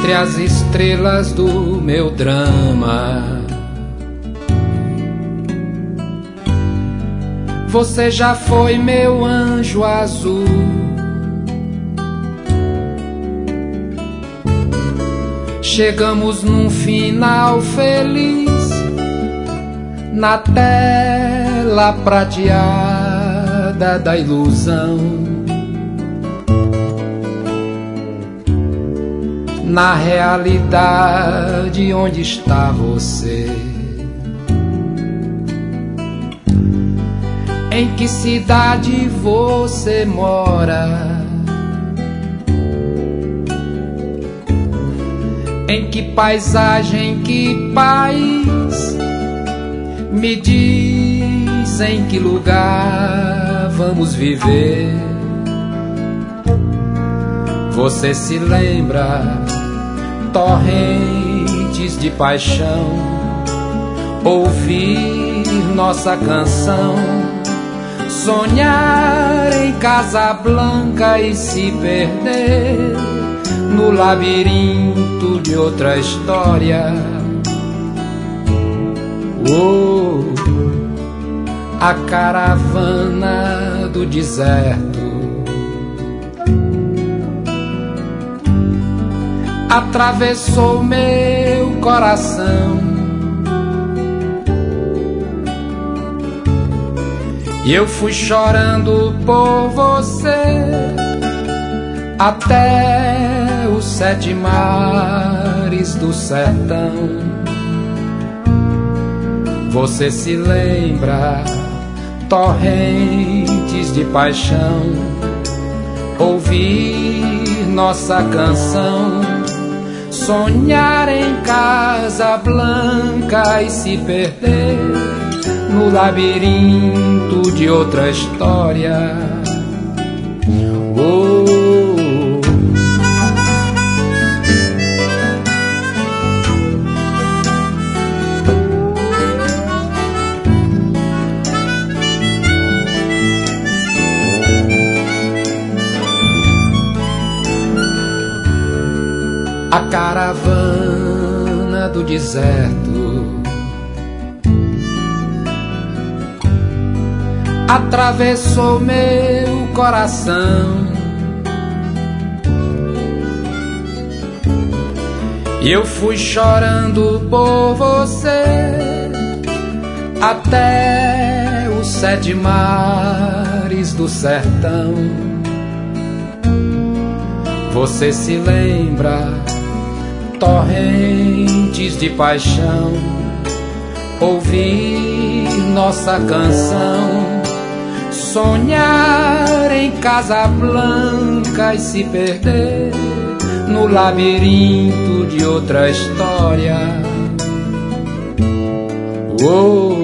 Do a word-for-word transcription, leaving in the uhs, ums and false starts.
entre as estrelas do meu drama. Você já foi meu anjo azul. Chegamos num final feliz, na tela prateada da ilusão. Na realidade, onde está você? Em que cidade você mora? Em que paisagem, que país? Me diz em que lugar vamos viver. Você se lembra? Torrentes de paixão, ouvir nossa canção, sonhar em Casablanca e se perder no labirinto de outra história. Oh, a caravana do deserto atravessou meu coração, e eu fui chorando por você até os sete mares do sertão. Você se lembra? Torrentes de paixão, ouvir nossa canção, sonhar em Casablanca e se perder no labirinto de outra história. Oh, a caravana do deserto atravessou meu coração, e eu fui chorando por você até os sete mares do sertão. Você se lembra? Torrentes de paixão, ouvir nossa canção, sonhar em Casablanca e se perder no labirinto de outra história. Oh,